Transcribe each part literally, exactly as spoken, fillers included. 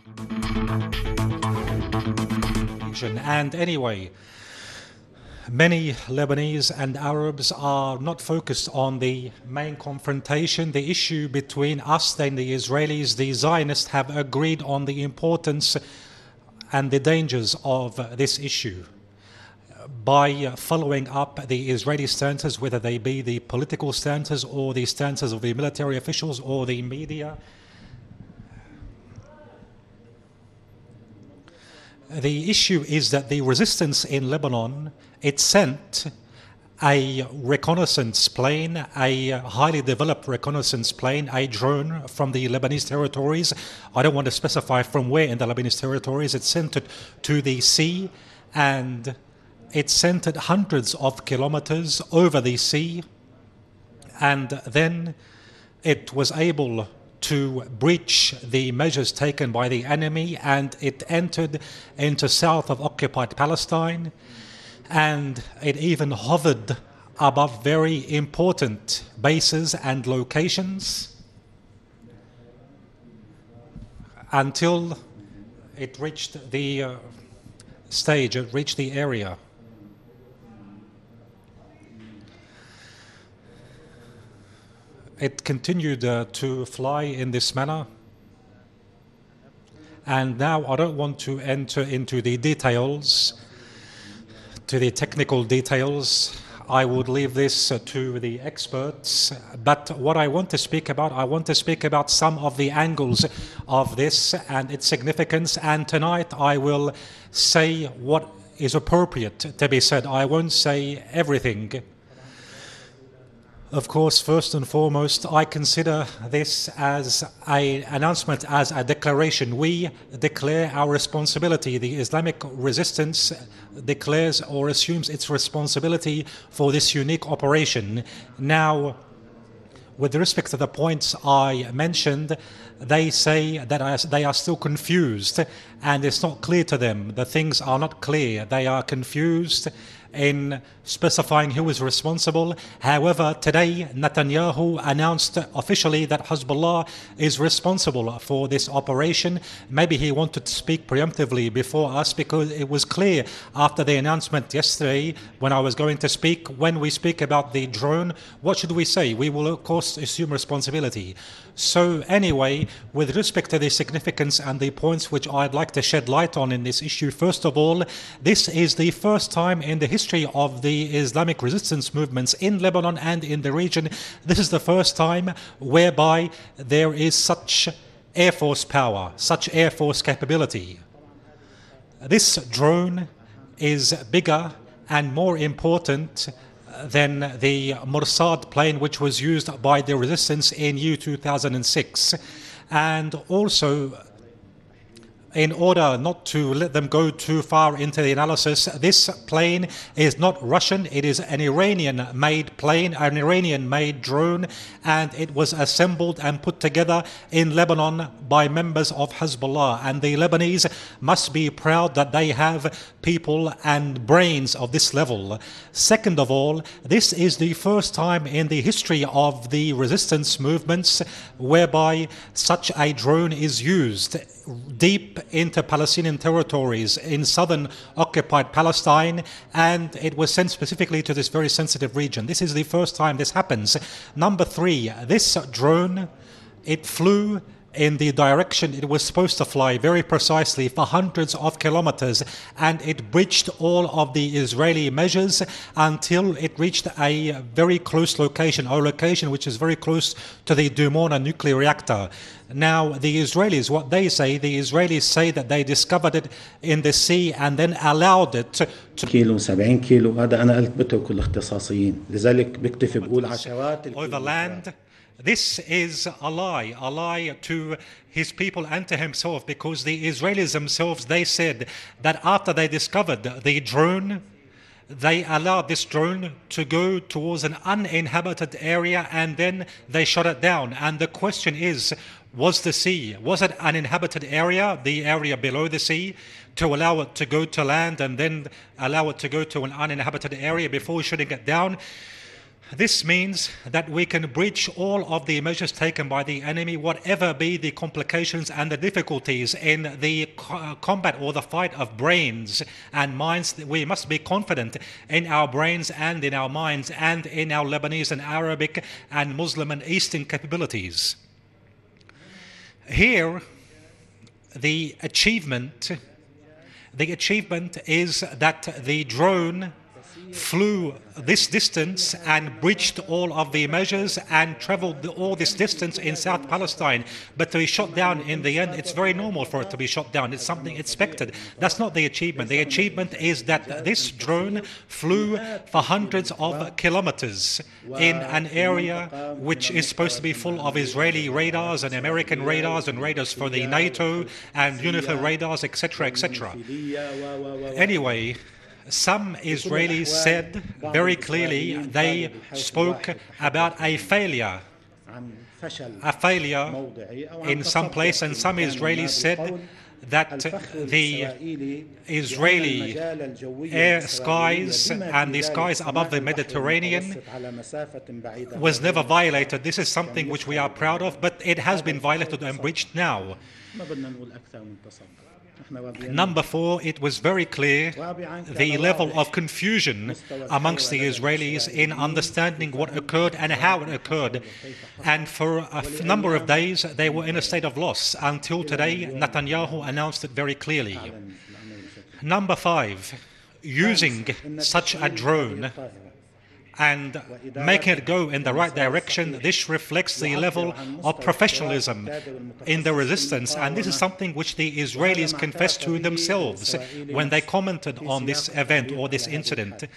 And anyway, many Lebanese and Arabs are not focused on the main confrontation, the issue between us and the Israelis. The Zionists have agreed on the importance and the dangers of this issue by following up the Israeli stances, whether they be the political stances or the stances of the military officials or the media. The issue is that the resistance in Lebanon, it sent a reconnaissance plane, a highly developed reconnaissance plane, a drone from the Lebanese territories. I don't want to specify from where in the Lebanese territories. It sent it to the sea, and it sent it hundreds of kilometers over the sea, and then it was able to breach the measures taken by the enemy, and it entered into south of occupied Palestine, and it even hovered above very important bases and locations until it reached the uh, stage, it reached the area. It continued uh, to fly in this manner, and now I don't want to enter into the details, to the technical details. I would leave this uh, to the experts, but what I want to speak about, I want to speak about some of the angles of this and its significance, and tonight I will say what is appropriate to be said. I won't say everything. Of course, first and foremost, I consider this as an announcement, as a declaration. We declare our responsibility. The Islamic resistance declares or assumes its responsibility for this unique operation. Now, with respect to the points I mentioned, they say that they are still confused and it's not clear to them. The things are not clear. They are confused in specifying who is responsible. However, today Netanyahu announced officially that Hezbollah is responsible for this operation. Maybe he wanted to speak preemptively before us, because it was clear after the announcement yesterday when I was going to speak, when we speak about the drone, what should we say? We will of course assume responsibility. So anyway, with respect to the significance and the points which I'd like to shed light on in this issue, first of all, this is the first time in the history of the Islamic resistance movements in Lebanon and in the region. This is the first time whereby there is such air force power, such air force capability. This drone is bigger and more important than the Mossad plane which was used by the resistance in year two thousand six. And also, in order not to let them go too far into the analysis, this plane is not Russian. It is an Iranian-made plane, an Iranian-made drone, and it was assembled and put together in Lebanon by members of Hezbollah. And the Lebanese must be proud that they have people and brains of this level. Second of all, this is the first time in the history of the resistance movements whereby such a drone is used deep into Palestinian territories in southern occupied Palestine, and it was sent specifically to this very sensitive region. This is the first time this happens. Number three, this drone, it flew in the direction it was supposed to fly very precisely for hundreds of kilometers, and it breached all of the Israeli measures until it reached a very close location, a location which is very close to the Dimona nuclear reactor. Now, the Israelis, what they say, the Israelis say that they discovered it in the sea and then allowed it to كيلو سبعين كيلو. هذا أنا قلت بترك الاختصاصيين، لذلك بكتفي بقول عشرات over land. This is a lie, a lie to his people and to himself, because the Israelis themselves, they said that after they discovered the drone, they allowed this drone to go towards an uninhabited area and then they shot it down. And the question is, was the sea, was it an inhabited area, the area below the sea, to allow it to go to land and then allow it to go to an uninhabited area before shooting it down? This means that we can breach all of the measures taken by the enemy, whatever be the complications and the difficulties in the co combat or the fight of brains and minds. We must be confident in our brains and in our minds and in our Lebanese and Arabic and Muslim and Eastern capabilities. Here, the achievement, the achievement is that the drone flew this distance and breached all of the measures and traveled all this distance in South Palestine. But to be shot down in the end, it's very normal for it to be shot down. It's something expected. That's not the achievement. The achievement is that this drone flew for hundreds of kilometers in an area which is supposed to be full of Israeli radars and American radars and radars for the NATO and UNIFIL radars, et cetera, et cetera. Anyway, some Israelis said very clearly, they spoke about a failure, a failure in some place, and some Israelis said that the Israeli air skies and the skies above the Mediterranean was never violated. This is something which we are proud of, but it has been violated and breached now. Number four, it was very clear the level of confusion amongst the Israelis in understanding what occurred and how it occurred. And for a number of days, they were in a state of loss until today, Netanyahu announced it very clearly. Number five, using such a drone and making it go in the right direction, this reflects the level of professionalism in the resistance. And this is something which the Israelis confessed to themselves when they commented on this event or this incident.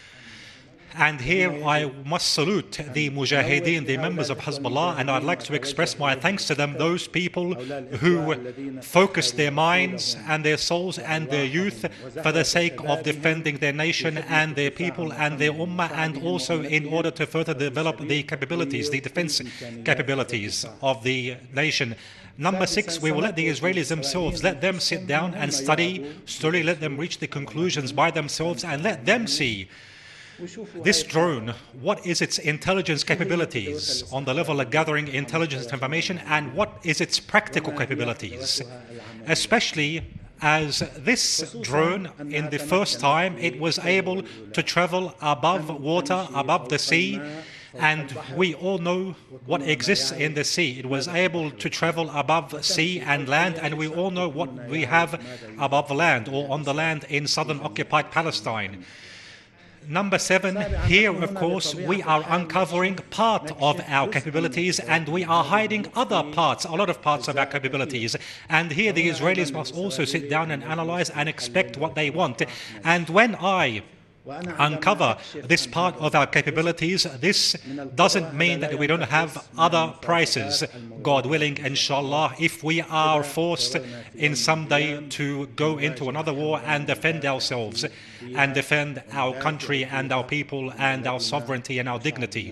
And here I must salute the Mujahideen, the members of Hezbollah, and I'd like to express my thanks to them, those people who focused their minds and their souls and their youth for the sake of defending their nation and their people and their ummah, and also in order to further develop the capabilities, the defense capabilities of the nation. Number six, we will let the Israelis themselves, let them sit down and study, slowly let them reach the conclusions by themselves and let them see this drone, what is its intelligence capabilities on the level of gathering intelligence information, and what is its practical capabilities, especially as this drone, in the first time, it was able to travel above water, above the sea, and we all know what exists in the sea. It was able to travel above sea and land, and we all know what we have above land or on the land in southern occupied Palestine. Number seven, here, of course, we are uncovering part of our capabilities and we are hiding other parts, a lot of parts of our capabilities. And here the Israelis must also sit down and analyze and expect what they want. And when I uncover this part of our capabilities, this doesn't mean that we don't have other prices, God willing, inshallah, if we are forced in some day to go into another war and defend ourselves and defend our country and our people and our sovereignty and our dignity.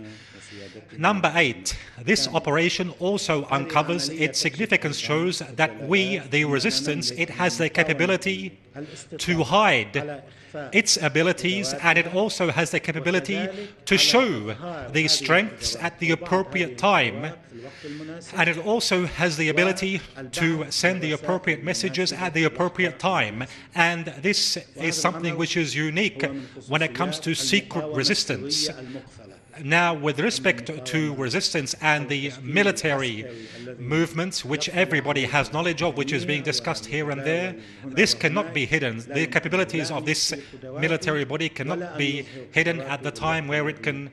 Number eight, this operation also uncovers, its significance shows that we, the resistance, it has the capability to hide its abilities, and it also has the capability to show the strengths at the appropriate time, and it also has the ability to send the appropriate messages at the appropriate time. And this is something which is unique when it comes to secret resistance. Now, with respect to resistance and the military movements, which everybody has knowledge of, which is being discussed here and there, this cannot be hidden. The capabilities of this military body cannot be hidden at the time where it can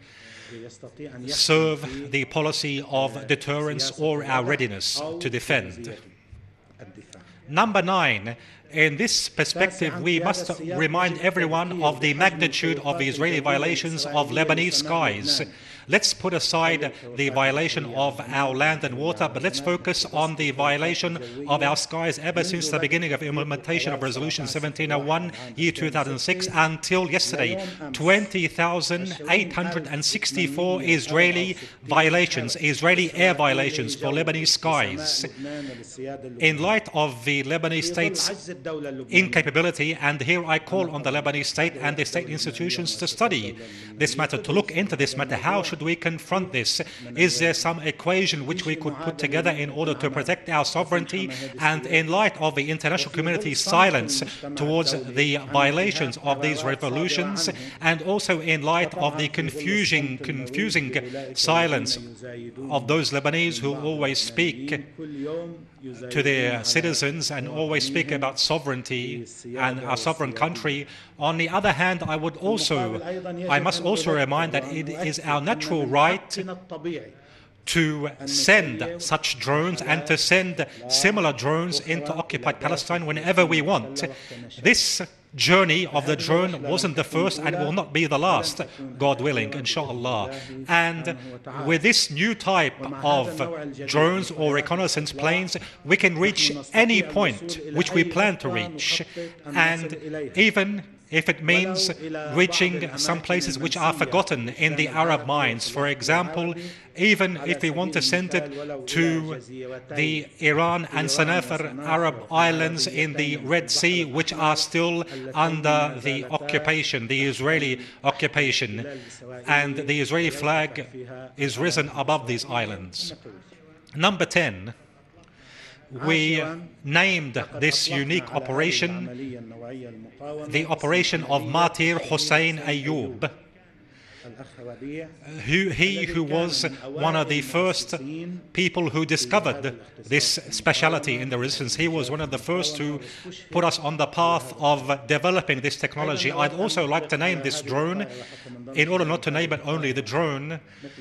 serve the policy of deterrence or our readiness to defend. Number nine, in this perspective, we must remind everyone of the magnitude of the Israeli violations of Lebanese skies. Let's put aside the violation of our land and water, but let's focus on the violation of our skies ever since the beginning of implementation of Resolution seventeen oh one, year two thousand six, until yesterday. twenty thousand eight hundred sixty-four Israeli violations, Israeli air violations for Lebanese skies. In light of the Lebanese state's incapability, and here I call on the Lebanese state and the state institutions to study this matter, to look into this matter. How should should we confront this? Is there some equation which we could put together in order to protect our sovereignty? And in light of the international community's silence towards the violations of these revolutions, and also in light of the confusing, confusing silence of those Lebanese who always speak to their citizens and always speak about sovereignty and our sovereign country. On the other hand, I would also, I must also remind that it is our natural right to send such drones and to send similar drones into occupied Palestine whenever we want. This journey of the drone wasn't the first and will not be the last, God willing, inshallah. And with this new type of drones or reconnaissance planes, we can reach any point which we plan to reach. And even if it means reaching some places which are forgotten in the Arab minds. For example, even if we want to send it to the Iran and Sanafar Arab islands in the Red Sea, which are still under the occupation, the Israeli occupation, and the Israeli flag is risen above these islands. Number ten. We named this unique operation the operation of Martyr Hussein Ayoub, who, he who was one of the first people who discovered this speciality in the resistance. He was one of the first to put us on the path of developing this technology. I'd also like to name this drone, in order not to name it only the drone,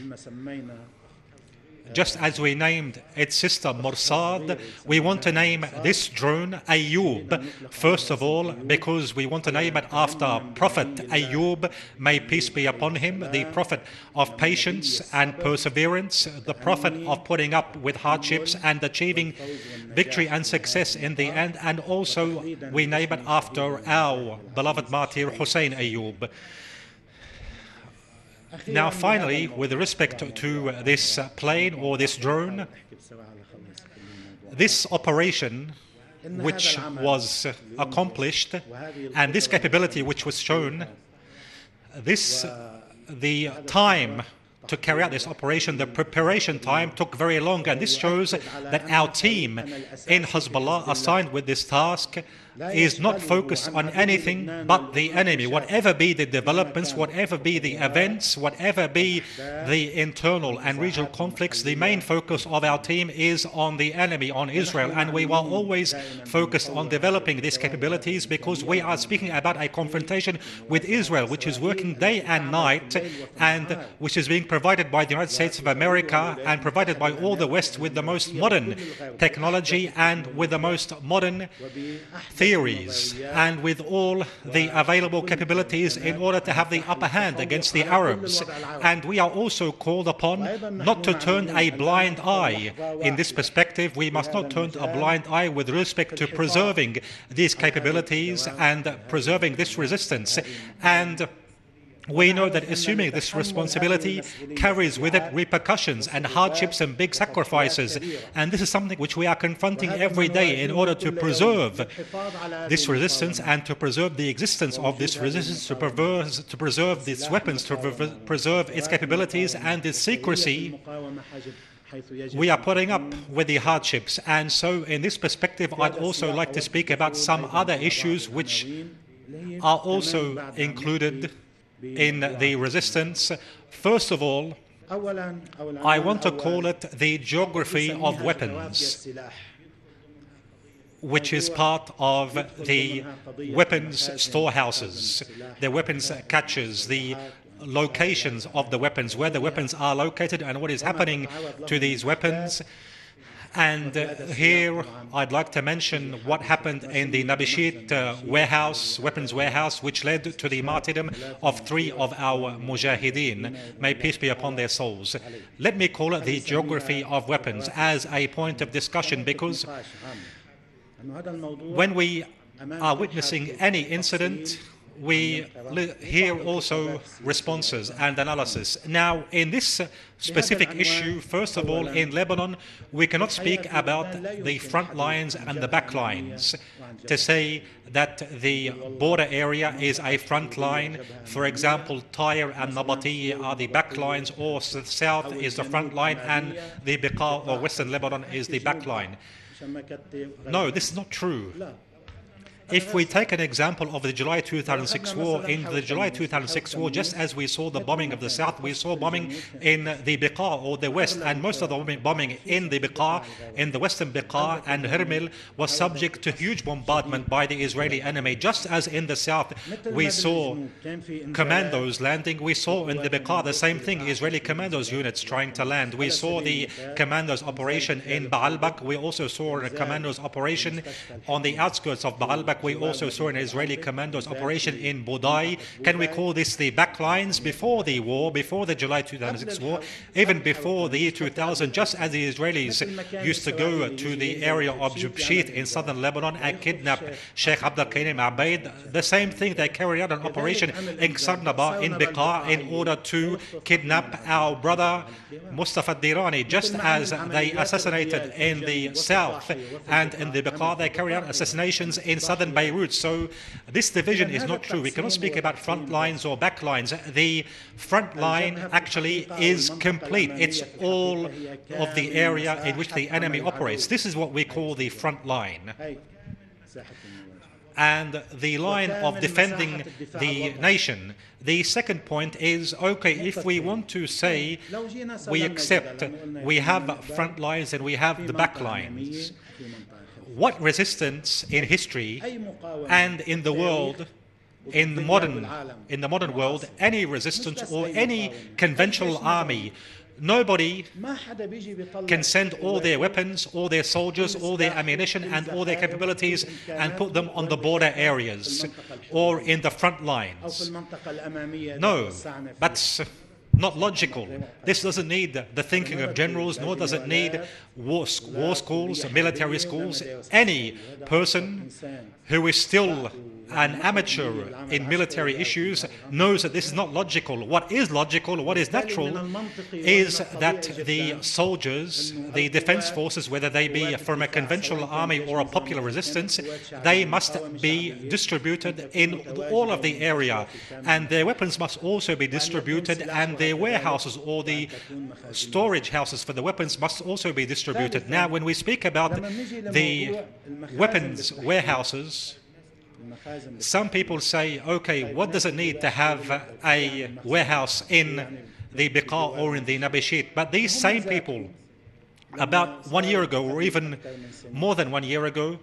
just as we named its sister Morsad, we want to name this drone Ayoub, first of all, because we want to name it after Prophet Ayoub, may peace be upon him, the prophet of patience and perseverance, the prophet of putting up with hardships and achieving victory and success in the end, and also we name it after our beloved martyr Hussein Ayoub. Now, finally, with respect to this plane or this drone, this operation which was accomplished and this capability which was shown, this, the time to carry out this operation, the preparation time took very long, and this shows that our team in Hezbollah assigned with this task is not focused on anything but the enemy. Whatever be the developments, whatever be the events, whatever be the internal and regional conflicts, the main focus of our team is on the enemy, on Israel. And we were always focused on developing these capabilities because we are speaking about a confrontation with Israel, which is working day and night, and which is being provided by the United States of America and provided by all the West with the most modern technology and with the most modern theories and with all the available capabilities in order to have the upper hand against the Arabs. And we are also called upon not to turn a blind eye. In this perspective, we must not turn a blind eye with respect to preserving these capabilities and preserving this resistance. And we know that assuming this responsibility carries with it repercussions and hardships and big sacrifices. And this is something which we are confronting every day in order to preserve this resistance and to preserve the existence of this resistance, to preserve, to preserve its weapons, to preserve its capabilities and its secrecy. We are putting up with the hardships. And so in this perspective, I'd also like to speak about some other issues which are also included in the resistance. First of all, I want to call it the geography of weapons, which is part of the weapons storehouses, the weapons caches, the locations of the weapons, where the weapons are located and what is happening to these weapons. And uh, here I'd like to mention what happened in the Nabishit uh, warehouse, weapons warehouse, which led to the martyrdom of three of our mujahideen. May peace be upon their souls. Let me call it the geography of weapons as a point of discussion, because when we are witnessing any incident we hear also responses and analysis. Now, in this specific issue, first of all, in Lebanon, we cannot speak about the front lines and the back lines. To say that the border area is a front line, for example, Tyre and Nabatiya are the back lines, or the south is the front line, and the Beqa or Western Lebanon is the back line. No, this is not true. If we take an example of the July two thousand six war, in the July two thousand six war, just as we saw the bombing of the south, we saw bombing in the Beqa or the west, and most of the bombing in the Beqa, in the western Beqa and Hermel, was subject to huge bombardment by the Israeli enemy. Just as in the south we saw commandos landing, we saw in the Beqa the same thing, Israeli commandos units trying to land. We saw the commandos operation in Baalbek. We also saw a commandos operation on the outskirts of Baalbek. We also saw an Israeli commandos operation in Bodai. Can we call this the back lines? Before the war, before the July two thousand six war, even before the year two thousand, just as the Israelis used to go to the area of Jubshit in southern Lebanon and kidnap Sheikh Abdel Karim Abaid, the same thing, they carried out an operation in Sarnaba, in Beqa, in order to kidnap our brother Mustafa Dirani, just as they assassinated in the south and in the Beqa, they carried out assassinations in southern Beirut. So this division is not true. We cannot speak about front lines or back lines. The front line actually is complete. It's all of the area in which the enemy operates. This is what we call the front line. And the line of defending the nation. The second point is, okay, if we want to say we accept we have front lines and we have the back lines, what resistance in history and in the world, in the modern, in the modern world, any resistance or any conventional army, nobody can send all their weapons, all their soldiers, all their ammunition and all their capabilities and put them on the border areas or in the front lines. No, that's not logical. This doesn't need the thinking of generals, nor does it need war, war schools, military schools. Any person who is still an amateur in military issues knows that this is not logical. What is logical, what is natural, is that the soldiers, the defense forces, whether they be from a conventional army or a popular resistance, they must be distributed in all of the area, and their weapons must also be distributed, and their warehouses or the storage houses for the weapons must also be distributed. Now, when we speak about the weapons warehouses, some people say, okay, what does it need to have a warehouse in the Beqa or in the Nabishit? But these same people, about one year ago, or even more than one year ago,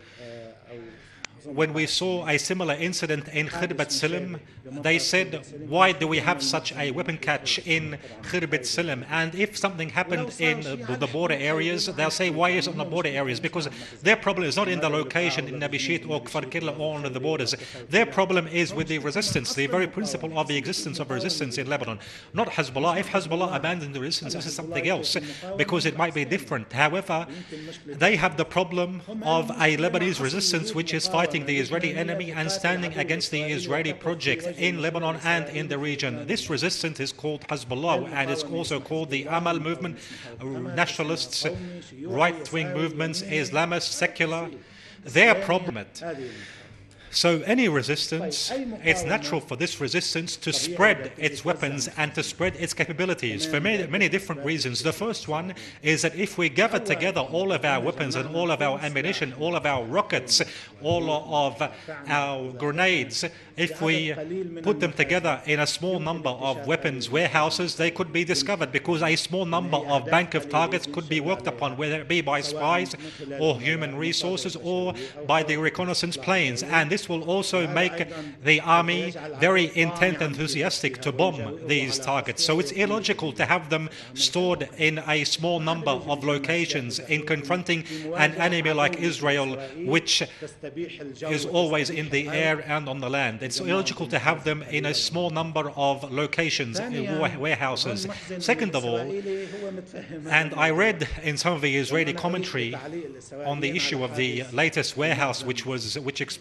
when we saw a similar incident in Khirbat Silm, they said, why do we have such a weapon catch in Khirbat Silm? And if something happened in the border areas, they'll say, why is it in the border areas? Because their problem is not in the location in Nabishit or Kfar Killa or on the borders. Their problem is with the resistance, the very principle of the existence of resistance in Lebanon. Not Hezbollah. If Hezbollah abandoned the resistance, this is something else, because it might be different. However, they have the problem of a Lebanese resistance which is fighting the Israeli enemy and standing against the Israeli project in Lebanon and in the region. This resistance is called Hezbollah, and it's also called the Amal movement, nationalists, right-wing movements, Islamists, secular. Their problem. So any resistance, it's natural for this resistance to spread its weapons and to spread its capabilities for many, many different reasons. The first one is that if we gather together all of our weapons and all of our ammunition, all of our rockets, all of our grenades, if we put them together in a small number of weapons warehouses, they could be discovered, because a small number of bank of targets could be worked upon, whether it be by spies or human resources or by the reconnaissance planes. And this This will also make the army very intent and enthusiastic to bomb these targets. So it's illogical to have them stored in a small number of locations in confronting an enemy like Israel, which is always in the air and on the land. It's illogical to have them in a small number of locations, in warehouses. Second of all, and I read in some of the Israeli commentary on the issue of the latest warehouse which was which exploded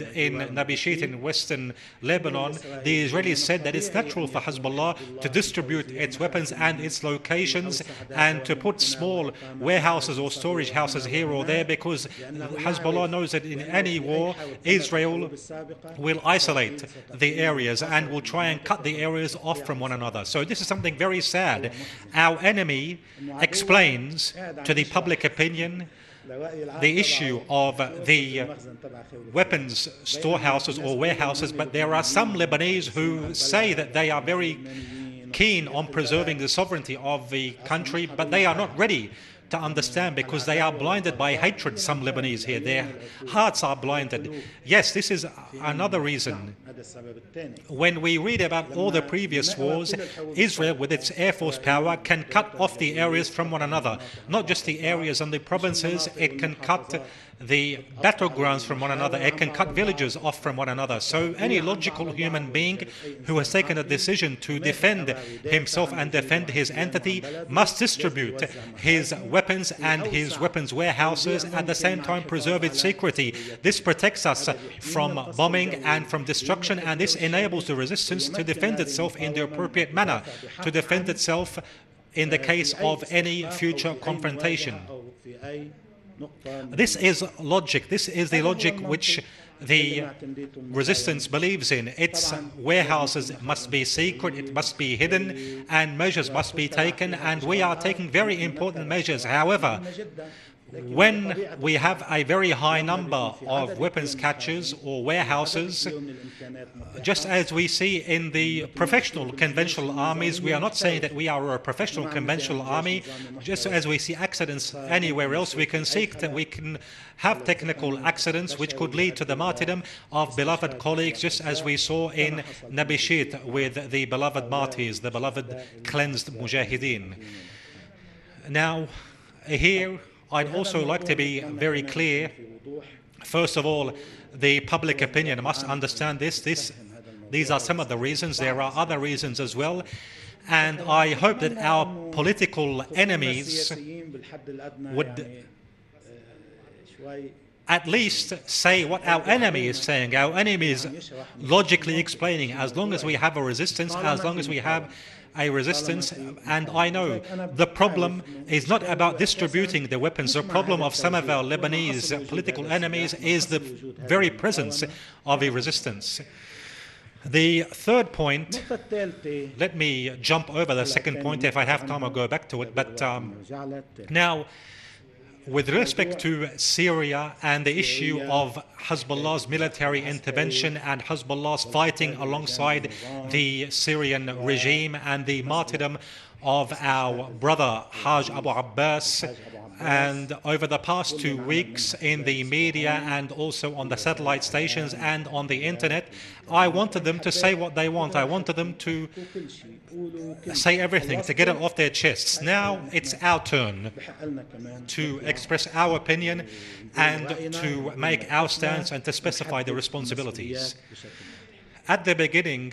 in Nabishit in western Lebanon, the Israelis said that it's natural for Hezbollah to distribute its weapons and its locations and to put small warehouses or storage houses here or there, because Hezbollah knows that in any war, Israel will isolate the areas and will try and cut the areas off from one another. So this is something very sad. Our enemy explains to the public opinion the issue of the weapons storehouses or warehouses, but there are some Lebanese who say that they are very keen on preserving the sovereignty of the country, but they are not ready to understand because they are blinded by hatred, some Lebanese here. Their hearts are blinded. Yes, this is another reason. When we read about all the previous wars, Israel, with its air force power, can cut off the areas from one another. Not just the areas and the provinces, it can cut the battlegrounds from one another. It can cut villages off from one another. So any logical human being who has taken a decision to defend himself and defend his entity must distribute his weapons and his weapons warehouses, at the same time preserve its security. This protects us from bombing and from destruction, and this enables the resistance to defend itself in the appropriate manner, to defend itself in the case of any future confrontation. This is logic. This is the logic which the resistance believes in. Its warehouses must be secret, it must be hidden, and measures must be taken, and we are taking very important measures. However, when we have a very high number of weapons catches or warehouses, just as we see in the professional conventional armies, we are not saying that we are a professional conventional army. Just as we see accidents anywhere else, we can seek that we can have technical accidents which could lead to the martyrdom of beloved colleagues, just as we saw in Nabishit with the beloved martyrs, the beloved cleansed mujahideen. Now, here, I'd also like to be very clear. First of all, the public opinion must understand this. This. These are some of the reasons. There are other reasons as well. And I hope that our political enemies would at least say what our enemy is saying. Our enemy is logically explaining, as long as we have a resistance, as long as we have a resistance, and I know the problem is not about distributing the weapons. The problem of some of our Lebanese political enemies is the very presence of a resistance. The third point, let me jump over the second point. If I have time, I'll go back to it. But um, now, with respect to Syria and the issue of Hezbollah's military intervention and Hezbollah's fighting alongside the Syrian regime and the martyrdom of our brother Haj Abu Abbas, and over the past two weeks in the media and also on the satellite stations and on the internet, I wanted them to say what they want. I wanted them to say everything, to get it off their chests. Now it's our turn to express our opinion and to make our stance and to specify the responsibilities. At the beginning,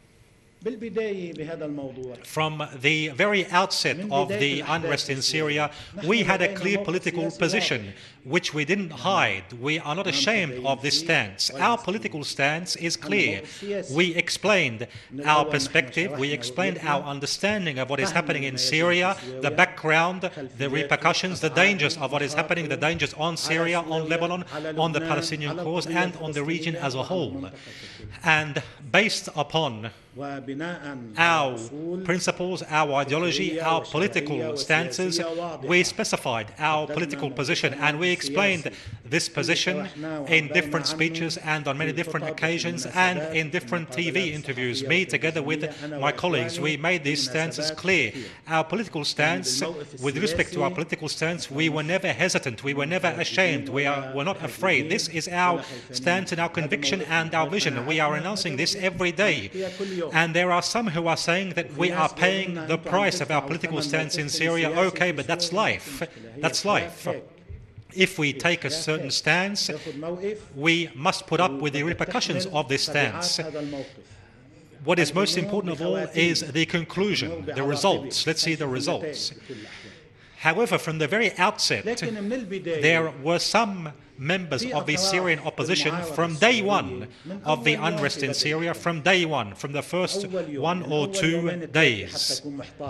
from the very outset of the unrest in Syria, we had a clear political position, which we didn't hide. We are not ashamed of this stance. Our political stance is clear. We explained our perspective, we explained our understanding of what is happening in Syria, the background, the repercussions, the dangers of what is happening, the dangers on Syria, on Lebanon, on the Palestinian cause, and on the region as a whole. And based upon our principles, our ideology, our political stances, we specified our political position, and we explained this position in different speeches and on many different occasions and in different T V interviews. Me, together with my colleagues, we made these stances clear. Our political stance, with respect to our political stance, we were never hesitant, we were never ashamed, we are, were not afraid. This is our stance and our conviction and our vision. We are announcing this every day. And there are some who are saying that we are paying the price of our political stance in Syria. Okay, but that's life. That's life. If we take a certain stance, we must put up with the repercussions of this stance. What is most important of all is the conclusion, the results. Let's see the results. However, from the very outset, there were some members of the Syrian opposition from day one of the unrest in Syria, from day one, from the first one or two days.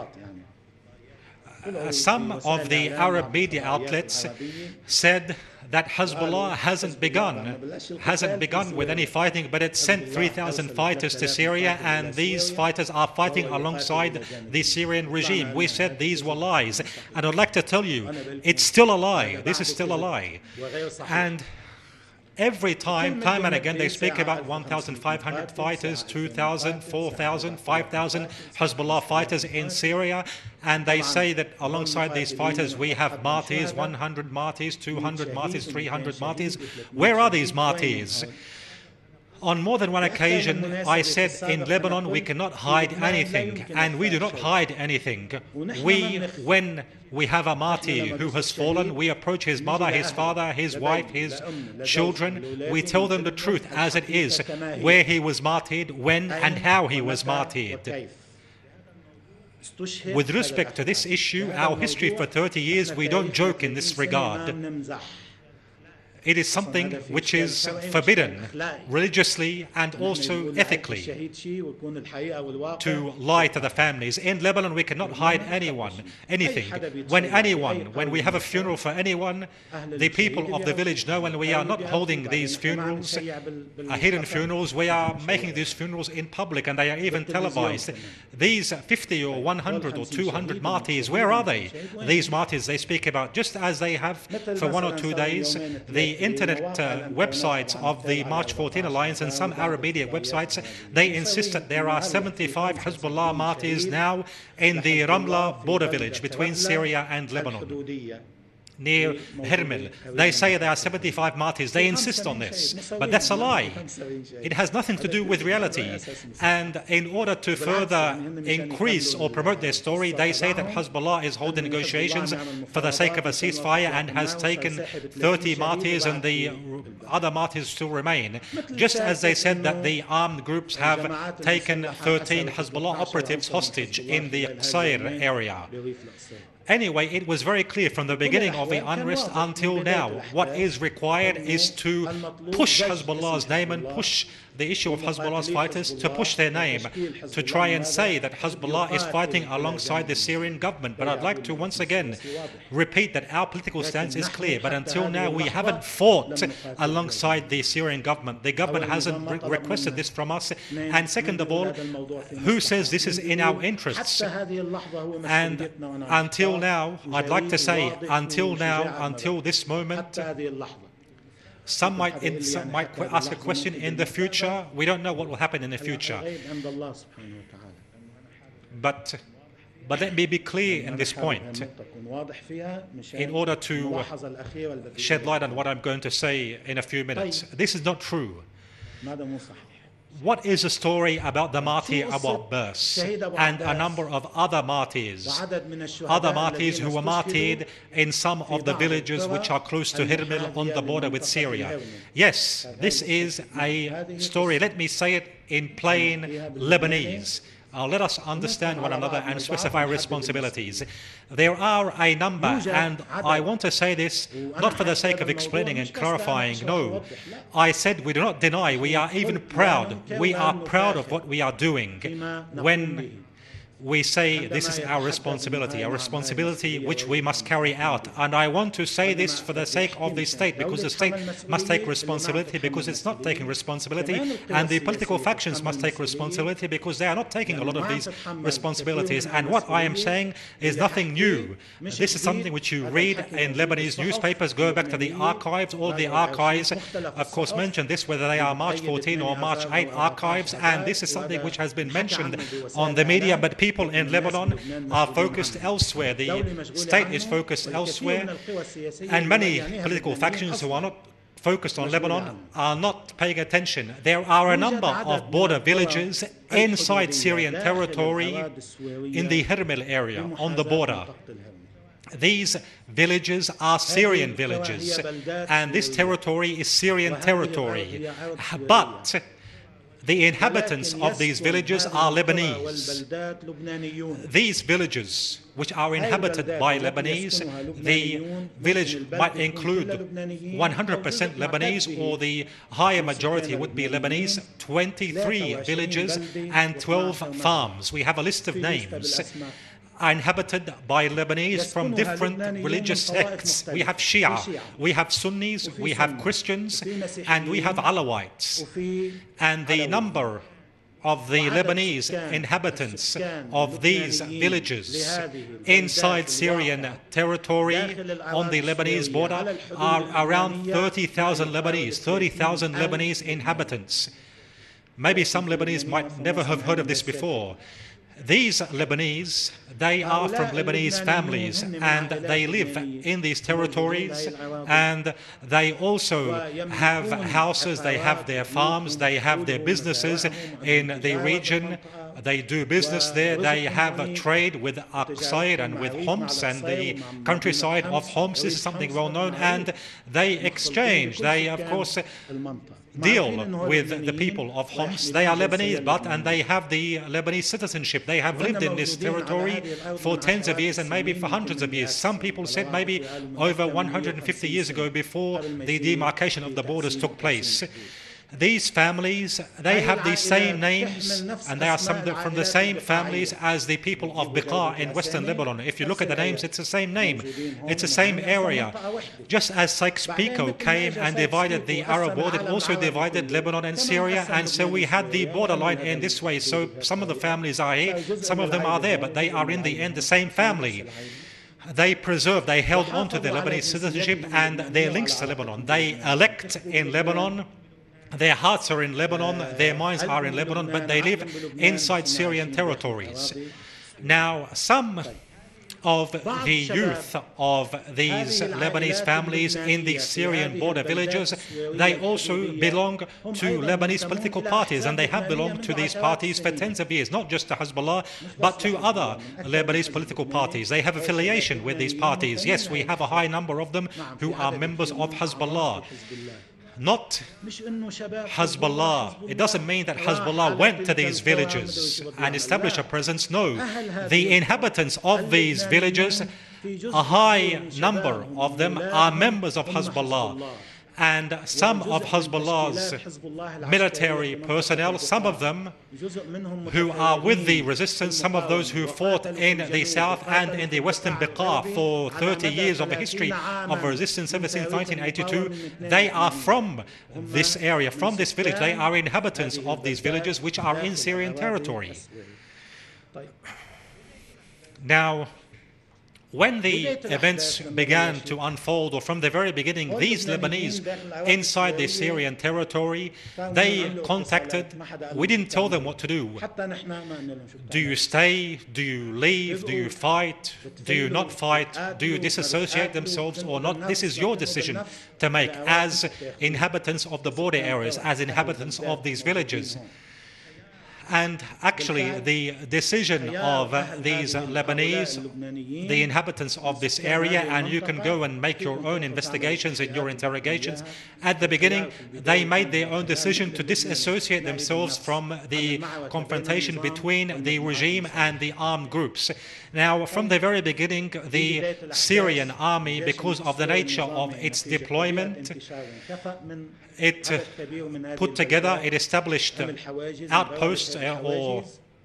Uh, some of the Arab media outlets said that Hezbollah hasn't begun, hasn't begun with any fighting, but it sent three thousand fighters to Syria, and these fighters are fighting alongside the Syrian regime. We said these were lies, and I'd like to tell you, it's still a lie. This is still a lie. And every time, time and again, they speak about one thousand five hundred fighters, two thousand, four thousand, five thousand Hezbollah fighters in Syria, and they say that alongside these fighters we have martyrs, one hundred martyrs, two hundred martyrs, three hundred martyrs. Where are these martyrs? On more than one occasion, I said in Lebanon we cannot hide anything, and we do not hide anything. We, when we have a martyr who has fallen, we approach his mother, his father, his wife, his children. We tell them the truth as it is, where he was martyred, when and how he was martyred. With respect to this issue, our history for thirty years, we don't joke in this regard. It is something which is forbidden religiously and also ethically to lie to the families. In Lebanon, we cannot hide anyone, anything. When anyone, when we have a funeral for anyone, the people of the village know, and we are not holding these funerals, uh, hidden funerals, we are making these funerals in public, and they are even televised. These fifty or one hundred or two hundred martyrs, where are they? These martyrs they speak about, just as they have for one or two days, the internet uh, websites of the March fourteen Alliance and some Arab media websites, they insist that there are seventy-five Hezbollah martyrs now in the Ramla border village between Syria and Lebanon, near Hermel. They say there are seventy-five martyrs. They insist on this, but that's a lie. It has nothing to do with reality. And in order to further increase or promote their story, they say that Hezbollah is holding negotiations for the sake of a ceasefire and has taken thirty martyrs and the other martyrs still remain. Just as they said that the armed groups have taken thirteen Hezbollah operatives hostage in the Qusayr area. Anyway, it was very clear from the beginning of the unrest until now. What is required is to push Hezbollah's name and push the issue of Hezbollah's fighters, to push their name, to try and say that Hezbollah is fighting alongside the Syrian government. But I'd like to once again repeat that our political stance is clear. But until now, we haven't fought alongside the Syrian government. The government hasn't re requested this from us. And second of all, who says this is in our interests? And until now, I'd like to say, until now, until this moment, some might, in, some might ask a question in the future. We don't know what will happen in the future. But, but let me be clear in this point, in order to shed light on what I'm going to say in a few minutes. This is not true. What is the story about the martyr Abu Abbas and a number of other martyrs, other martyrs who were martyred in some of the villages which are close to Hermel on the border with Syria? Yes, this is a story. Let me say it in plain Lebanese. Uh, let us understand one another and specify responsibilities. There are a number, and I want to say this not for the sake of explaining and clarifying. No, I said we do not deny, we are even proud. We are proud of what we are doing when we say this is our responsibility, a responsibility which we must carry out. And I want to say this for the sake of the state, because the state must take responsibility because it's not taking responsibility, and the political factions must take responsibility because they are not taking a lot of these responsibilities. And what I am saying is nothing new. This is something which you read in Lebanese newspapers. Go back to the archives. All the archives, of course, mention this, whether they are March fourteen or March eighth archives, and this is something which has been mentioned on the media, but people People in Lebanon are focused elsewhere. The state is focused elsewhere, and many political factions who are not focused on Lebanon are not paying attention. There are a number of border villages inside Syrian territory in the Hermel area on the border. These villages are Syrian villages, and this territory is Syrian territory. But the inhabitants of these villages are Lebanese. These villages, which are inhabited by Lebanese, the village might include one hundred percent Lebanese, or the higher majority would be Lebanese, twenty-three villages and twelve farms. We have a list of names. Are inhabited by Lebanese from different religious sects. We have Shia, we have Sunnis, we have Christians, and we have Alawites. And the number of the Lebanese inhabitants of these villages inside Syrian territory on the Lebanese border are around thirty thousand Lebanese, thirty thousand Lebanese inhabitants. Maybe some Lebanese might never have heard of this before. These Lebanese, they are from Lebanese families, and they live in these territories, and they also have houses, they have their farms, they have their businesses in the region. They do business there. They have a trade with Aqsair and with Homs and the countryside of Homs. This is something well known, and they exchange. They, of course, deal with the people of Homs. They are Lebanese, but and they have the Lebanese citizenship. They have lived in this territory for tens of years and maybe for hundreds of years. Some people said maybe over one hundred fifty years ago, before the demarcation of the borders took place. These families, they have the same names, and they are some of the, from the same families as the people of Beqa in western Lebanon. If you look at the names, it's the same name. It's the same area. Just as Sykes-Picot came and divided the Arab world, it also divided Lebanon and Syria, and so we had the borderline in this way. So some of the families are here, some of them are there, but they are in the end the same family. They preserved, they held on to their Lebanese citizenship and their links to Lebanon. They elect in Lebanon. Their hearts are in Lebanon, their minds are in Lebanon, but they live inside Syrian territories. Now, some of the youth of these Lebanese families in the Syrian border villages, they also belong to Lebanese political parties, and they have belonged to these parties for tens of years, not just to Hezbollah, but to other Lebanese political parties. They have affiliation with these parties. Yes, we have a high number of them who are members of Hezbollah. Not Hezbollah. It doesn't mean that Hezbollah went to these villages and established a presence. No. The inhabitants of these villages, a high number of them are members of Hezbollah. And some of Hezbollah's military personnel, some of them who are with the resistance, some of those who fought in the south and in the western Beqa for thirty years of a history of resistance ever since nineteen eighty-two, they are from this area, from this village. They are inhabitants of these villages which are in Syrian territory. Now, when the events began to unfold, or from the very beginning, these Lebanese inside the Syrian territory, they contacted, we didn't tell them what to do. Do you stay? Do you leave? Do you fight? Do you not fight? Do you disassociate themselves or not? This is your decision to make as inhabitants of the border areas, as inhabitants of these villages. And actually, the decision of uh, these uh, Lebanese, the inhabitants of this area, and you can go and make your own investigations and your interrogations. At the beginning, they made their own decision to disassociate themselves from the confrontation between the regime and the armed groups. Now, from the very beginning, the Syrian army, because of the nature of its deployment, it uh, put together, it established uh, outposts uh, or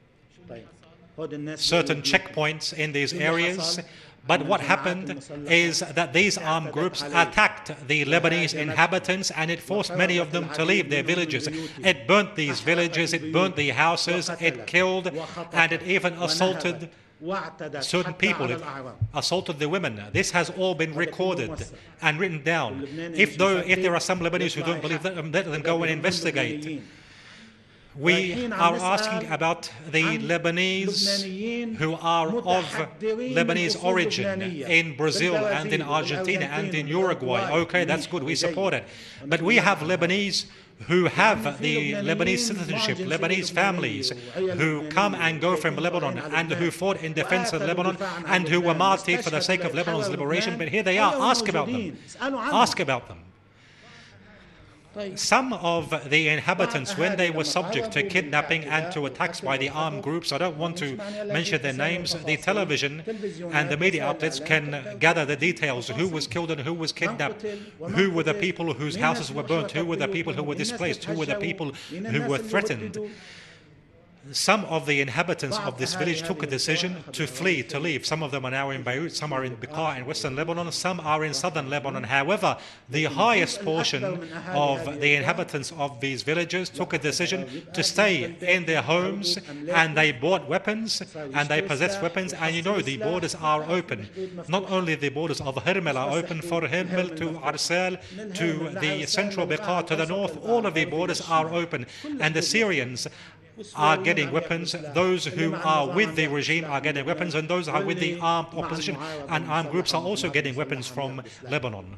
certain checkpoints in these areas. But what happened is that these armed groups attacked the Lebanese inhabitants, and it forced many of them to leave their villages. It burnt these villages, it burnt the houses, it killed, and it even assaulted certain people. It assaulted the women. This has all been recorded and written down. If though, if there are some Lebanese who don't believe that, let them go and investigate. We are asking about the Lebanese who are of Lebanese origin in Brazil and in Argentina and in Uruguay. Okay, that's good, we support it. But we have Lebanese who have the Lebanese citizenship, Lebanese families who come and go from Lebanon and who fought in defense of Lebanon and who were martyred for the sake of Lebanon's liberation. But here they are. Ask about them. Ask about them. Some of the inhabitants, when they were subject to kidnapping and to attacks by the armed groups, I don't want to mention their names, the television and the media outlets can gather the details, who was killed and who was kidnapped, who were the people whose houses were burnt, who were the people who were displaced, who were the people who were threatened. Some of the inhabitants of this village took a decision to flee, to leave. Some of them are now in Beirut, some are in Bekaa in western Lebanon, some are in southern Lebanon. However, the highest portion of the inhabitants of these villages took a decision to stay in their homes, and they bought weapons and they possessed weapons. And you know, the borders are open. Not only the borders of Hermel are open, for Hermel to Arsal, to the central Bekaa to the north, all of the borders are open. And the Syrians are getting weapons, those who are with the regime are getting weapons, and those who are with the armed opposition and armed groups are also getting weapons from Lebanon.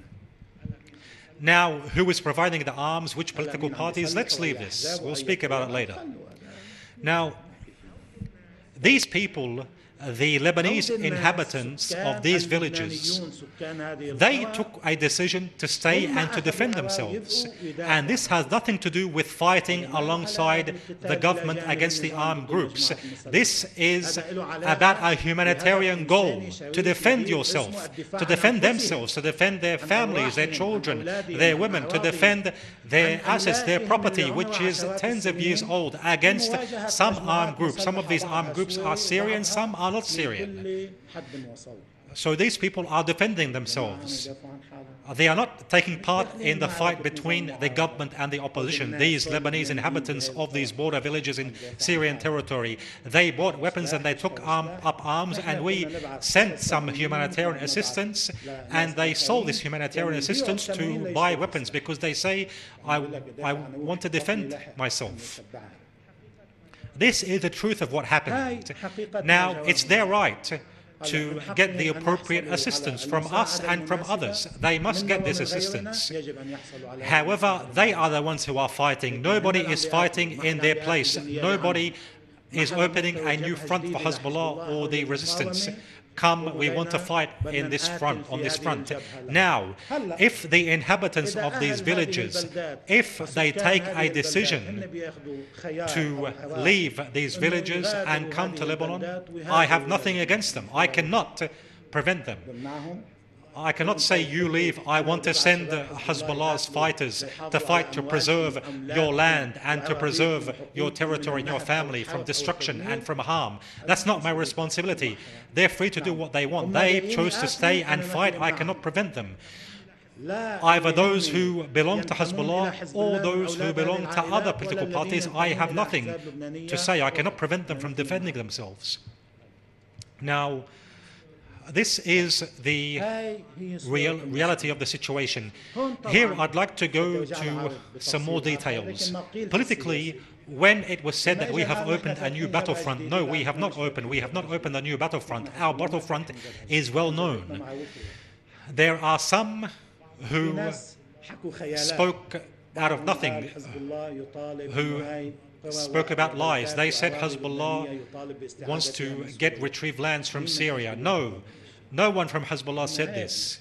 Now, who is providing the arms, which political parties? Let's leave this. We'll speak about it later. Now, these people, the Lebanese inhabitants of these villages, they took a decision to stay and to defend themselves. And this has nothing to do with fighting alongside the government against the armed groups. This is about a humanitarian goal, to defend yourself, to defend themselves, to defend their families, their children, their women, to defend their assets, their property, which is tens of years old, against some armed groups. Some of these armed groups are Syrian, some are not Syrian. So these people are defending themselves. They are not taking part in the fight between the government and the opposition. These Lebanese inhabitants of these border villages in Syrian territory, they bought weapons and they took arm, up arms, and we sent some humanitarian assistance, and they sold this humanitarian assistance to buy weapons because they say, I, I want to defend myself. This is the truth of what happened. Now, it's their right to get the appropriate assistance from us and from others. They must get this assistance. However, they are the ones who are fighting. Nobody is fighting in their place. Nobody is opening a new front for Hezbollah or the resistance. Come, we want to fight in this front, on this front. Now, if the inhabitants of these villages, if they take a decision to leave these villages and come to Lebanon, I have nothing against them. I cannot prevent them. I cannot say, you leave, I want to send Hezbollah's fighters to fight to preserve your land and to preserve your territory and your family from destruction and from harm. That's not my responsibility. They're free to do what they want. They chose to stay and fight. I cannot prevent them. Either those who belong to Hezbollah or those who belong to other political parties, I have nothing to say. I cannot prevent them from defending themselves. Now, this is the real reality of the situation. Here, I'd like to go to some more details. Politically, when it was said that we have opened a new battlefront, no, we have not opened. We have not opened a new battlefront. Our battlefront is well known. There are some who spoke out of nothing, who spoke about lies. They said Hezbollah wants to get retrieved lands from Syria. No, no one from Hezbollah said this.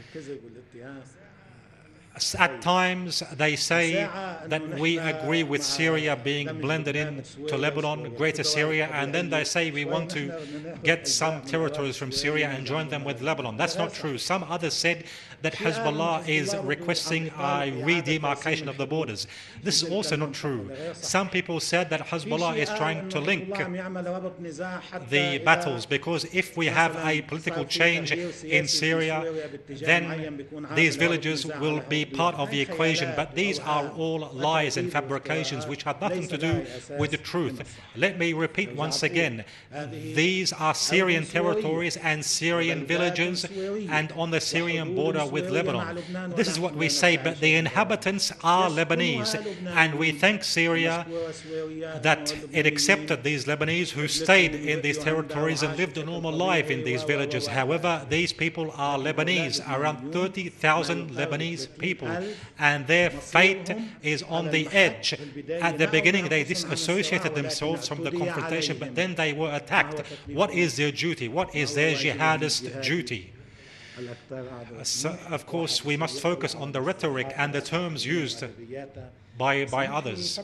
At times they say that we agree with Syria being blended in to Lebanon, Greater Syria, and then they say we want to get some territories from Syria and join them with Lebanon. That's not true. Some others said that Hezbollah is requesting a redemarcation of the borders. This is also not true. Some people said that Hezbollah is trying to link the battles, because if we have a political change in Syria, then these villages will be part of the equation. But these are all lies and fabrications which have nothing to do with the truth. Let me repeat once again, these are Syrian territories and Syrian villages and on the Syrian border with Lebanon. This is what we say, but the inhabitants are Lebanese, and we thank Syria that it accepted these Lebanese who stayed in these territories and lived a normal life in these villages. However, these people are Lebanese, around thirty thousand Lebanese people, and their fate is on the edge. At the beginning, they disassociated themselves from the confrontation, but then they were attacked. What is their duty? What is their jihadist duty? So, of course, we must focus on the rhetoric and the terms used by, by others.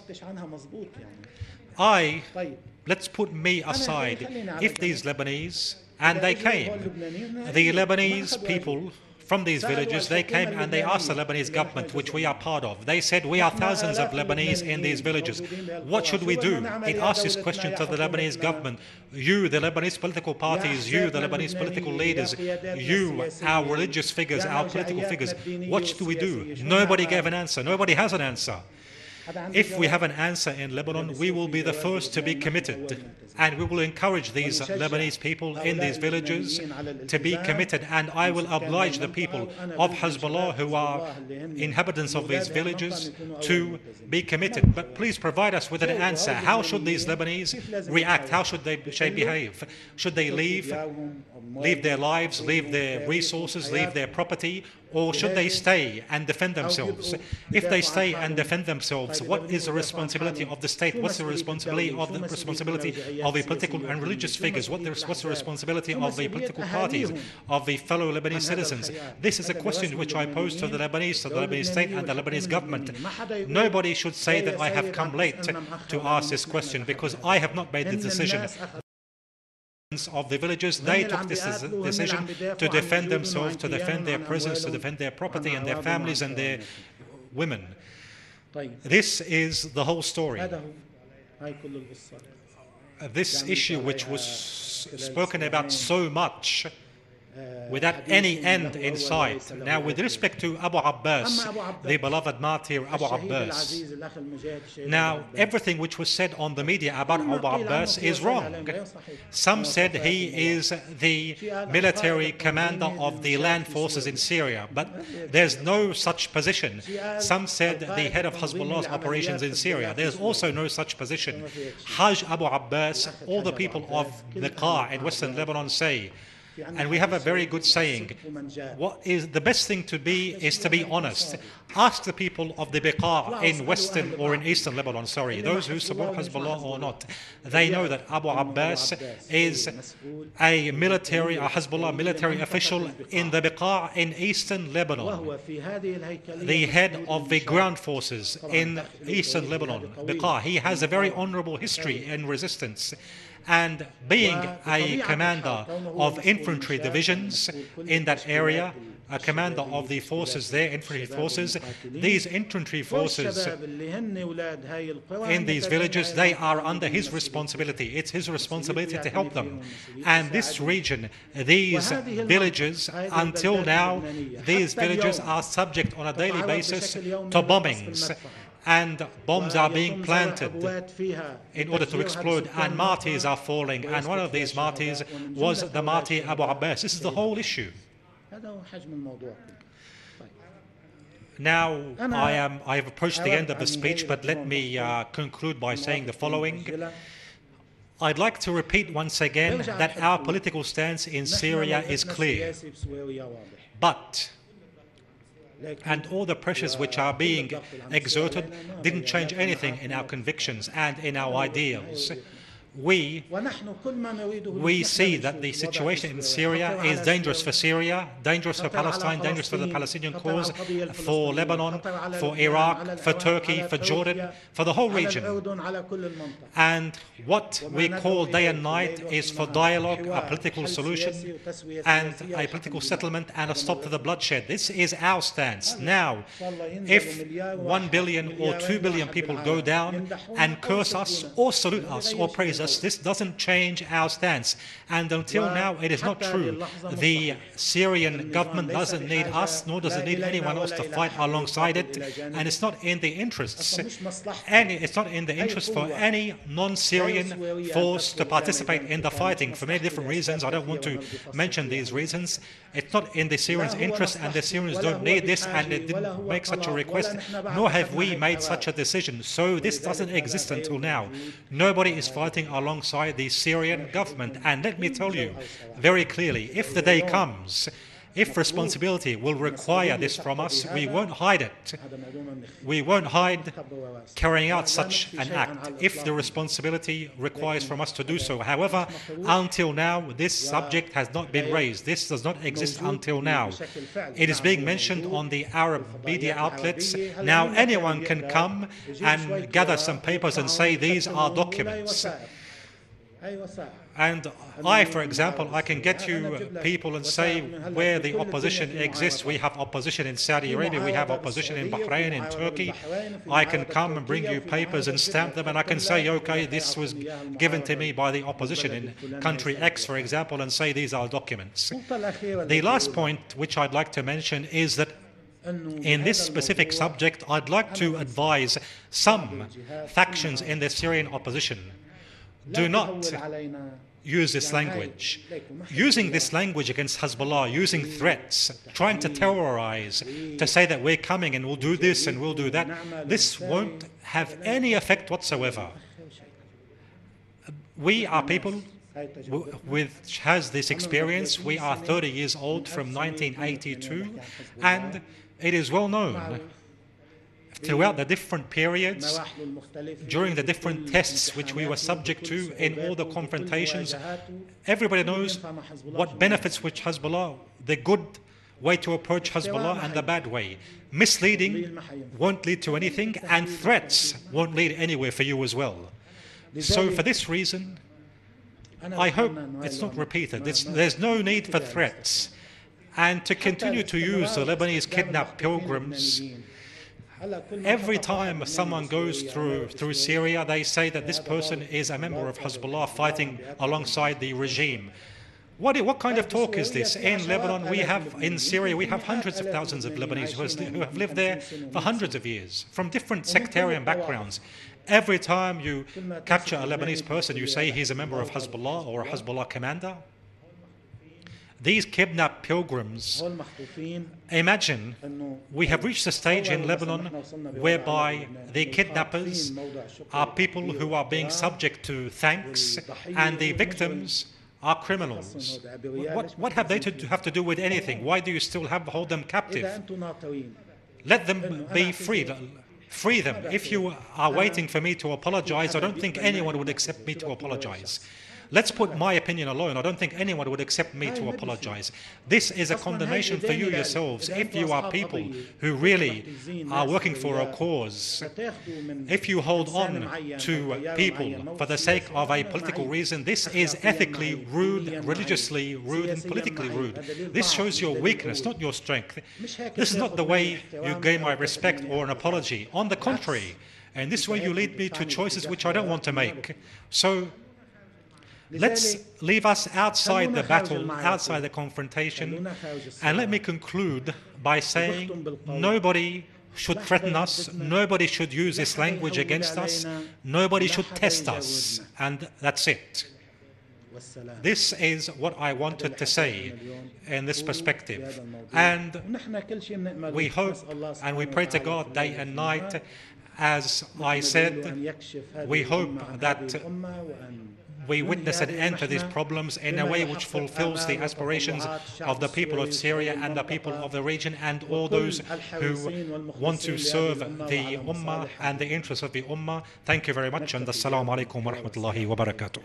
I, let's put me aside. If these Lebanese, and they came, the Lebanese people from these villages, they came and they asked the Lebanese government, which we are part of. They said, we are thousands of Lebanese in these villages. What should we do? It asked this question to the Lebanese government. You, the Lebanese political parties, you, the Lebanese political leaders, you, our religious figures, our political figures, what should we do? Nobody gave an answer. Nobody has an answer. If we have an answer in Lebanon, we will be the first to be committed, and we will encourage these Lebanese people in these villages to be committed, and I will oblige the people of Hezbollah who are inhabitants of these villages to be committed. But please provide us with an answer. How should these Lebanese react? How should they behave? Should they leave, leave their lives, leave their resources, leave their property, or should they stay and defend themselves? If they stay and defend themselves, what is the responsibility of the state? What's the responsibility of the responsibility of the political and religious figures? What the, what's the responsibility of the political parties, of the fellow Lebanese citizens? This is a question which I pose to the Lebanese, to the Lebanese state and the Lebanese government. Nobody should say that I have come late to ask this question, because I have not made the decision. Of the villages, they took this decision to defend themselves, to defend their prisons, to defend their property and their families and their women. This is the whole story. This issue, which was spoken about so much, without any end in sight. Now, with respect to Abu Abbas, the beloved martyr Abu Abbas, now, everything which was said on the media about Abu Abbas is wrong. Some said he is the military commander of the land forces in Syria, but there's no such position. Some said the head of Hezbollah's operations in Syria. There's also no such position. Hajj Abu Abbas, all the people of Beqa in Western Lebanon say, and we have a very good saying, what is the best thing to be is to be honest. Ask the people of the Beqa in Western or in Eastern Lebanon, sorry, those who support Hezbollah or not. They know that Abu Abbas is a military, a Hezbollah military official in the Beqa in Eastern Lebanon, the head of the ground forces in Eastern Lebanon, Beqa. He has a very honorable history in resistance. And being a commander of infantry divisions in that area, a commander of the forces there, infantry forces, these infantry forces in these villages, they are under his responsibility. It's his responsibility to help them. And this region, these villages, until now, these villages are subject on a daily basis to bombings. And bombs are being planted in order to explode, and martyrs are falling, and one of these martyrs was the martyr Abu Abbas. This is the whole issue. Now, I am I have approached the end of the speech, but let me uh, conclude by saying the following. I'd like to repeat once again that our political stance in Syria is clear, but and all the pressures which are being exerted didn't change anything in our convictions and in our ideals. We, we see that the situation in Syria is dangerous for Syria, dangerous for Palestine, dangerous for the Palestinian cause, for Lebanon, for Iraq, for Turkey, for Jordan, for the whole region. And what we call day and night is for dialogue, a political solution, and a political settlement, and a stop to the bloodshed. This is our stance. Now, if one billion or two billion people go down and curse us or salute us or praise us, this doesn't change our stance. And until now, it is not true. The Syrian government doesn't need us, nor does it need anyone else to fight alongside it. And it's not in the interests, any, it's not in the interest for any non-Syrian force to participate in the fighting for many different reasons. I don't want to mention these reasons. It's not in the Syrians' interest, and the Syrians don't need this, and they didn't make such a request, nor have we made such a decision. So this doesn't exist until now. Nobody is fighting alongside the Syrian government. And let me tell you very clearly, if the day comes If responsibility will require this from us, we won't hide it. We won't hide carrying out such an act if the responsibility requires from us to do so. However, until now, this subject has not been raised. This does not exist until now. It is being mentioned on the Arab media outlets. Now anyone can come and gather some papers and say these are documents. And I, for example, I can get you people and say where the opposition exists. We have opposition in Saudi Arabia, we have opposition in Bahrain, in Turkey. I can come and bring you papers and stamp them, and I can say, okay, this was given to me by the opposition in country X, for example, and say these are documents. The last point which I'd like to mention is that in this specific subject, I'd like to advise some factions in the Syrian opposition. Do not use this language. Using this language against Hezbollah, using threats, trying to terrorize, to say that we're coming and we'll do this and we'll do that, this won't have any effect whatsoever. We are people which has this experience. We are thirty years old from nineteen eighty-two, and it is well known throughout the different periods, during the different tests which we were subject to in all the confrontations, everybody knows what benefits which Hezbollah, the good way to approach Hezbollah and the bad way. Misleading won't lead to anything, and threats won't lead anywhere for you as well. So for this reason, I hope it's not repeated. It's, there's no need for threats. And to continue to use the Lebanese kidnapped pilgrims. Every time someone goes through through Syria, they say that this person is a member of Hezbollah fighting alongside the regime. What, what kind of talk is this? In Lebanon, we have, in Syria, we have hundreds of thousands of Lebanese who, has, who have lived there for hundreds of years, from different sectarian backgrounds. Every time you capture a Lebanese person, you say he's a member of Hezbollah or a Hezbollah commander. These kidnapped pilgrims, imagine we have reached a stage in Lebanon whereby the kidnappers are people who are being subject to thanks, and the victims are criminals. What, what have they to have to do with anything? Why do you still have hold them captive? Let them be freed. Free them. If you are waiting for me to apologize, I don't think anyone would accept me to apologize. Let's put my opinion alone. I don't think anyone would accept me to apologize. This is a condemnation for you yourselves. If you are people who really are working for a cause, if you hold on to people for the sake of a political reason, this is ethically rude, religiously rude, and politically rude. This shows your weakness, not your strength. This is not the way you gain my respect or an apology. On the contrary, and this way you lead me to choices which I don't want to make. So let's leave us outside the battle, outside the confrontation, and let me conclude by saying nobody should threaten us, nobody should use this language against us, nobody should test us, and that's it. This is what I wanted to say in this perspective. And we hope and we pray to God day and night. As I said, we hope that we witness an end to these problems in a way which fulfills the aspirations of the people of Syria and the people of the region and all those who want to serve the Ummah and the interests of the Ummah. Thank you very much, and assalamu alaikum wa rahmatullahi wa barakatuh.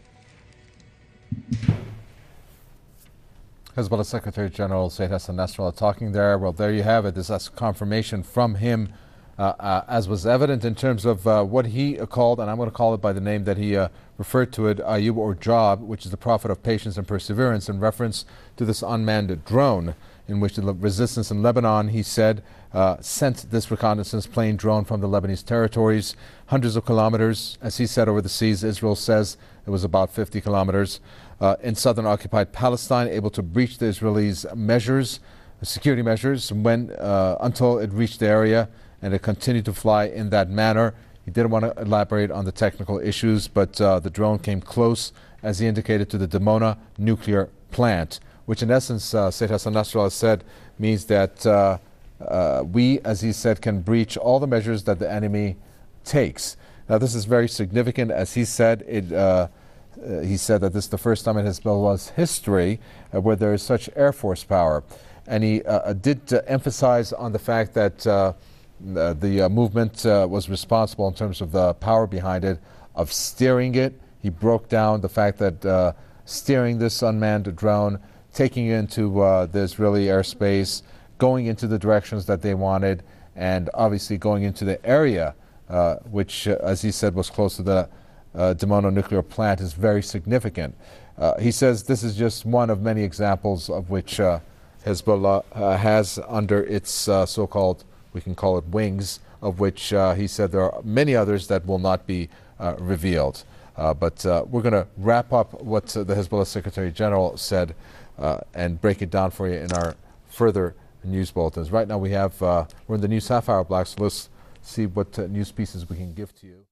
Hezbollah Secretary General Sayyid Hassan Nasrallah talking there. Well, there you have it. This is confirmation from him, uh, uh, as was evident in terms of uh, what he uh, called, and I'm going to call it by the name that he uh, referred to it, Ayub or Job, which is the prophet of patience and perseverance, in reference to this unmanned drone, in which the resistance in Lebanon, he said, uh, sent this reconnaissance plane drone from the Lebanese territories, hundreds of kilometers, as he said, over the seas. Israel says it was about fifty kilometers. Uh, in southern occupied Palestine, able to breach the Israelis' measures, security measures, when uh, until it reached the area, and it continued to fly in that manner. He didn't want to elaborate on the technical issues, but uh, the drone came close, as he indicated, to the Dimona nuclear plant, which in essence, uh, Sayyid Hassan Nasrallah said, means that uh, uh, we, as he said, can breach all the measures that the enemy takes. Now, this is very significant. As he said, it uh, uh, he said that this is the first time in Hezbollah's history uh, where there is such air force power. And he uh, did uh, emphasize on the fact that uh, the, the uh, movement uh, was responsible in terms of the power behind it, of steering it. He broke down the fact that uh, steering this unmanned drone, taking it into uh, the Israeli airspace, going into the directions that they wanted, and obviously going into the area, uh, which, uh, as he said, was close to the uh, Dimona nuclear plant, is very significant. Uh, he says this is just one of many examples of which uh, Hezbollah uh, has under its uh, so-called, we can call it wings, of which uh, he said there are many others that will not be uh, revealed. Uh, but uh, we're going to wrap up what uh, the Hezbollah Secretary General said uh, and break it down for you in our further news bulletins. Right now we have, uh, we're in the news half hour block, so let's see what uh, news pieces we can give to you.